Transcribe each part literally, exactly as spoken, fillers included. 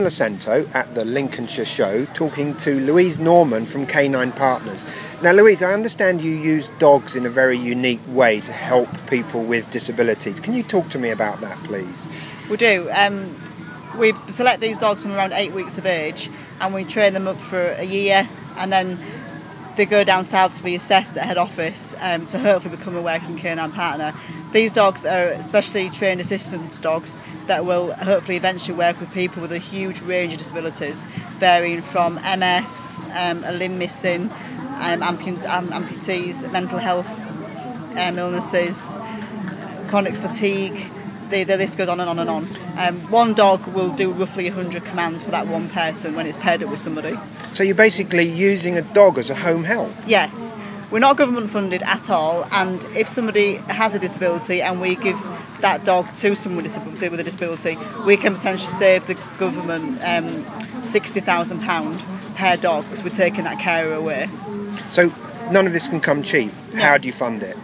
Santo at the Lincolnshire show talking to Louise Norman from Canine Partners. Now Louise, I understand you use dogs in a very unique way to help people with disabilities. Can you talk to me about that, please? We do. Um, we select these dogs from around eight weeks of age and we train them up for a year, and then they go down south to be assessed at head office um, to hopefully become a working canine partner. These dogs are specially trained assistance dogs that will hopefully eventually work with people with a huge range of disabilities, varying from M S, um, a limb missing, um, amput- um, amputees, mental health um, illnesses, chronic fatigue. The, the list goes on and on and on. Um, one dog will do roughly one hundred commands for that one person when it's paired up with somebody. So you're basically using a dog as a home help? Yes. We're not government funded at all, and if somebody has a disability and we give that dog to someone with a disability, we can potentially save the government um, sixty thousand pounds per dog because we're taking that carer away. So none of this can come cheap. No. How do you fund it?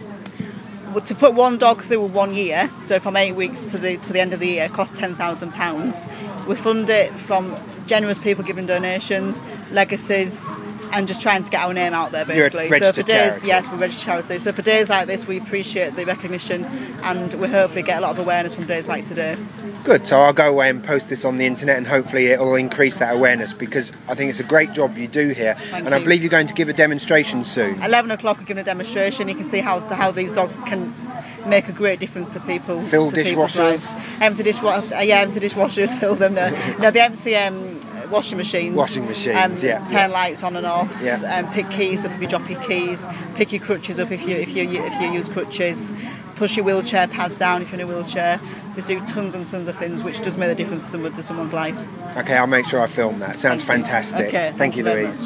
To put one dog through one year, so from eight weeks to the to the end of the year, costs ten thousand pounds. We fund it from generous people giving donations, legacies, and just trying to get our name out there, basically. You're a registered so for days, charity. yes, we're registered charity. So for days like this, we appreciate the recognition, and we hopefully get a lot of awareness from days like today. Good, so I'll go away and post this on the internet, and hopefully it'll increase that awareness, because I think it's a great job you do here. Thank and I you. believe you're going to give a demonstration soon. eleven o'clock we're giving a demonstration. You can see how how these dogs can make a great difference to people. Fill to people's dishwashers? lives. Empty dishwashers, uh, yeah, empty dishwashers, fill them. No, no the empty um, washing machines. Washing machines, um, yeah. Turn yeah. lights on and off. Yeah. Um, pick keys up if you drop your keys. Pick your crutches up if you if you if you use crutches. Push your wheelchair pads down if you're in a wheelchair. We do tons and tons of things, which does make a difference to, someone, to someone's life. Okay, I'll make sure I film that. Sounds Thank you. fantastic. Okay, Thank you, very Louise. much.